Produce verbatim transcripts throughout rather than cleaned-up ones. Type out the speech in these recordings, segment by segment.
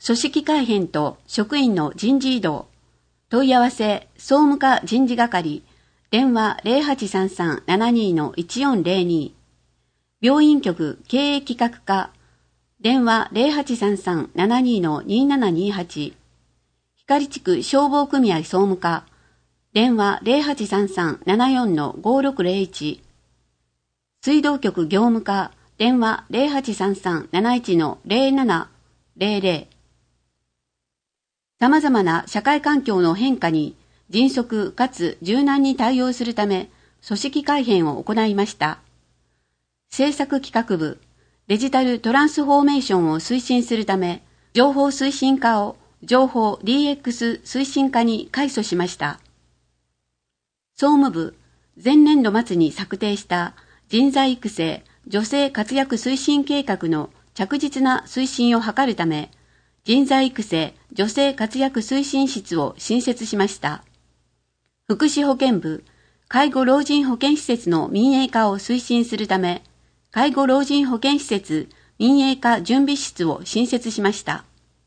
組織改編と職員の人事異動。問い合わせ、総務課人事係。電話 ゼロはちさんさん ななに の いちよんゼロに。病院局経営企画課。電話 ゼロはちさんさん ななに の にななにはち。光地区消防組合総務課。電話 ゼロはちさんさん ななよん の ごろくゼロいち。水道局業務課。電話 ゼロはちさんさん なないち の ゼロななゼロゼロ。様々な社会環境の変化に迅速かつ柔軟に対応するため、組織改編を行いました。政策企画部、デジタルトランスフォーメーションを推進するため、情報推進課を情報 ディーエックス 推進課に改組しました。総務部、前年度末に策定した人材育成、女性活躍推進計画の着実な推進を図るため、人材育成、女性活躍推進室を新設しました。福祉保健部、介護老人保健施設の民営化を推進するため、介護老人保健施設民営化準備室を新設しました。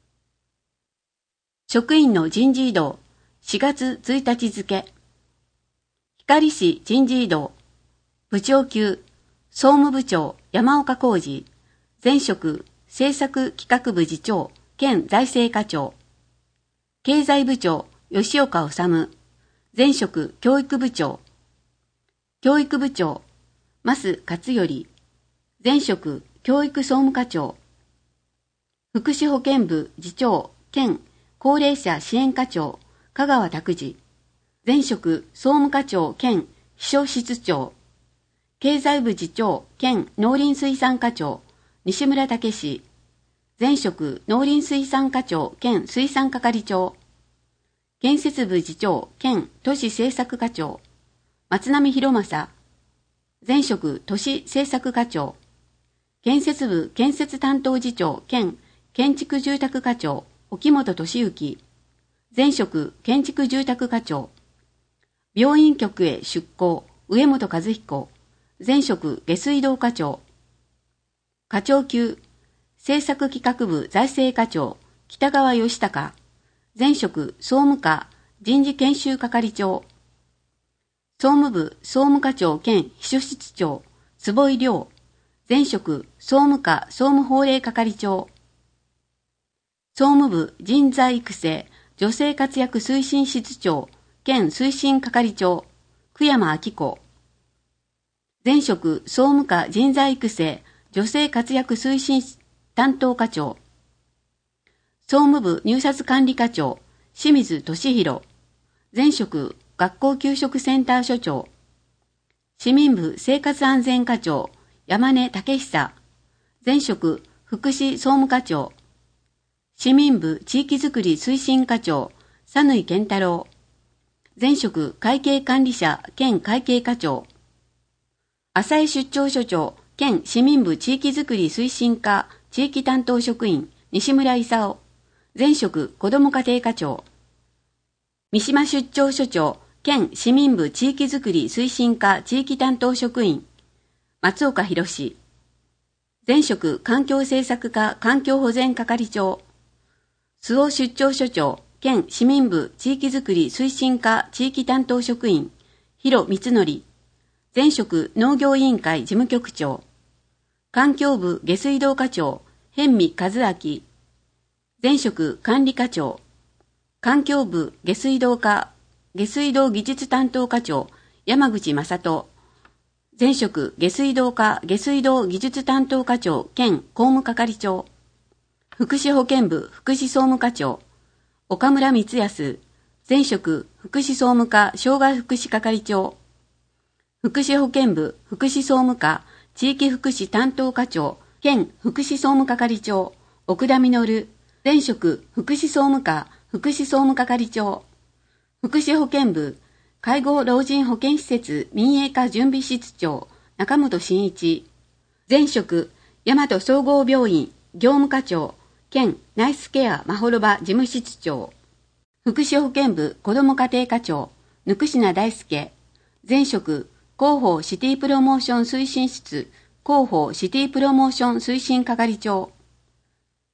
職員の人事異動、しがつついたち付。光市人事異動、部長級、総務部長山岡浩二、前職政策企画部次長兼財政課長、経済部長吉岡治、前職教育部長、教育部長増勝頼、前職教育総務課長、福祉保健部次長兼高齢者支援課長香川拓司、前職総務課長兼秘書室長、経済部次長兼農林水産課長西村武史、前職農林水産課長兼水産係長、建設部次長兼都市政策課長松並博正、前職都市政策課長、建設部建設担当次長兼建築住宅課長沖本俊之、前職建築住宅課長、病院局へ出向上本和彦、前職下水道課長、課長級政策企画部財政課長北川義孝、前職総務課人事研修係長、総務部総務課長兼秘書室長坪井亮、前職総務課総務法令係長、総務部人材育成女性活躍推進室長兼推進係長久山明子、前職総務課人材育成女性活躍推進担当課長、総務部入札管理課長清水俊弘、前職学校給食センター所長、市民部生活安全課長山根武久、前職福祉総務課長、市民部地域づくり推進課長佐縫健太郎、前職会計管理者兼会計課長、浅井出張所長兼市民部地域づくり推進課地域担当職員西村勲、前職子ども家庭課長、三島出張所長兼市民部地域づくり推進課地域担当職員松岡博、前職環境政策課環境保全係長、周防出張所長兼市民部地域づくり推進課地域担当職員広光則、前職農業委員会事務局長、環境部下水道課長辺見和明、前職管理課長、環境部下水道課下水道技術担当課長山口正人、前職下水道課下水道技術担当課長兼公務係長、福祉保健部福祉総務課長岡村光康、前職福祉総務課障害福祉係長、福祉保健部福祉総務課地域福祉担当課長兼福祉総務係長奥田実、前職福祉総務課福祉総務係長、福祉保健部介護老人保健施設民営化準備室長中本真一、前職大和総合病院業務課長兼ナイスケアまほろば事務室長、福祉保健部子ども家庭課長ぬくしな大輔、前職広報シティプロモーション推進室広報シティプロモーション推進係長、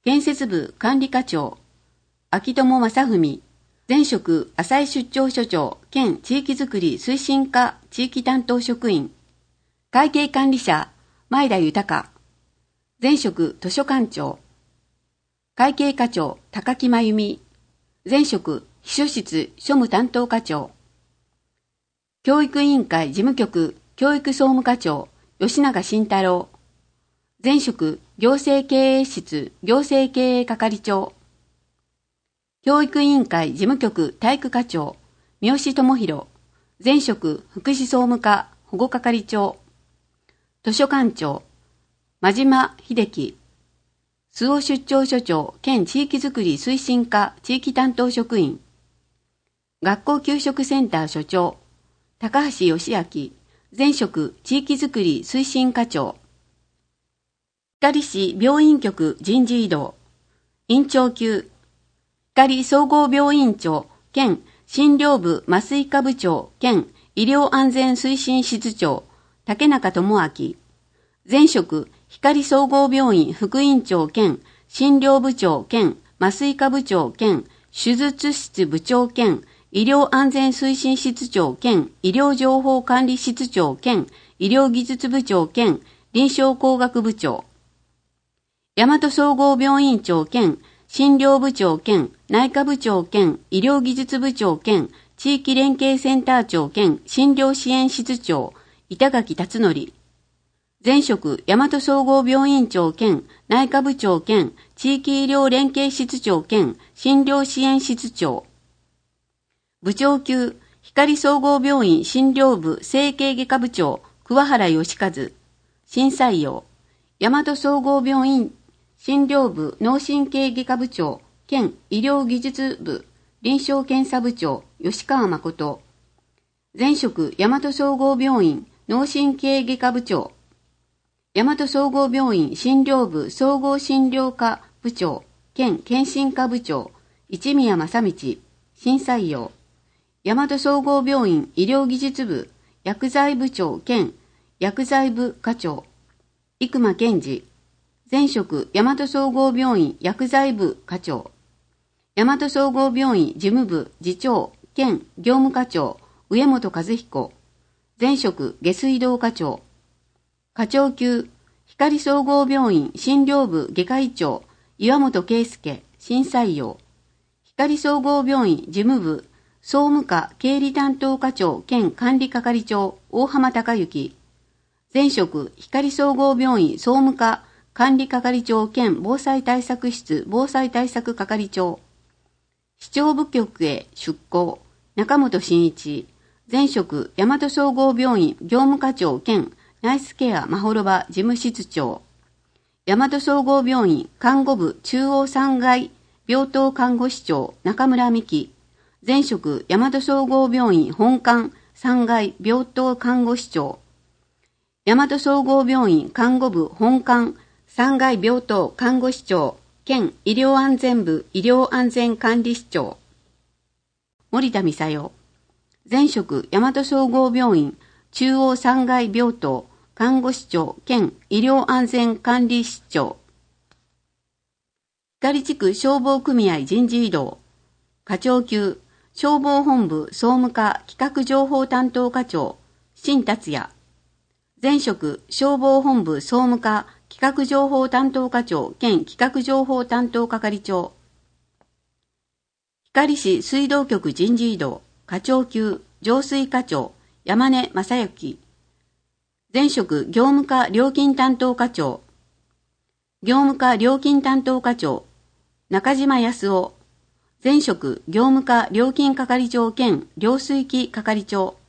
建設部管理課長、秋友正文、前職浅井出張所長兼地域づくり推進課地域担当職員、会計管理者前田豊、前職図書館長、会計課長高木真由美、前職秘書室庶務担当課長、教育委員会事務局教育総務課長吉永慎太郎、前職行政経営室行政経営係長、教育委員会事務局体育課長三好智弘、前職福祉総務課保護係長、図書館長真島秀樹、周防出張所長兼地域づくり推進課地域担当職員、学校給食センター所長高橋義明、前職地域づくり推進課長、光市病院局人事異動、院長級、光総合病院長兼診療部麻酔科部長兼医療安全推進室長竹中智明、前職光総合病院副院長兼診療部長兼麻酔科部長兼手術室部長兼医療安全推進室長兼医療情報管理室長兼医療技術部長兼臨床工学部長、大和総合病院長兼診療部長兼内科部長兼医療技術部長兼地域連携センター長兼診療支援室長板垣辰則、前職大和総合病院長兼内科部長兼地域医療連携室長兼診療支援室長、部長級光総合病院診療部整形外科部長桑原義和、新採用大和総合病院診療部脳神経外科部長兼医療技術部臨床検査部長吉川誠、前職大和総合病院脳神経外科部長、大和総合病院診療部総合診療科部長兼検診科部長一宮正道、新採用大和総合病院医療技術部薬剤部長兼薬剤部課長生間健二、前職大和総合病院薬剤部課長、大和総合病院事務部次長兼業務課長上本和彦、前職下水道課長、課長級光総合病院診療部外科医長岩本圭介、新採用光総合病院事務部総務課経理担当課長兼管理係長大浜隆之、前職光総合病院総務課管理係長兼防災対策室防災対策係長、市長部局へ出向中本真一、前職大和総合病院業務課長兼ナイスケアまほろば事務室長、大和総合病院看護部中央さん階病棟看護師長中村美希、前職大和総合病院本館さん階病棟看護師長、大和総合病院看護部本館さん階病棟看護師長兼医療安全部医療安全管理室長、森田美沙代、前職大和総合病院中央さん階病棟看護師長兼医療安全管理室長、光地区消防組合人事異動、課長級消防本部総務課企画情報担当課長新達也、前職消防本部総務課企画情報担当課長兼企画情報担当係長、光市水道局人事異動、課長級浄水課長山根正幸、前職業務課料金担当課長、業務課料金担当課長中島康夫、前職業務課料金係長兼料水機係長、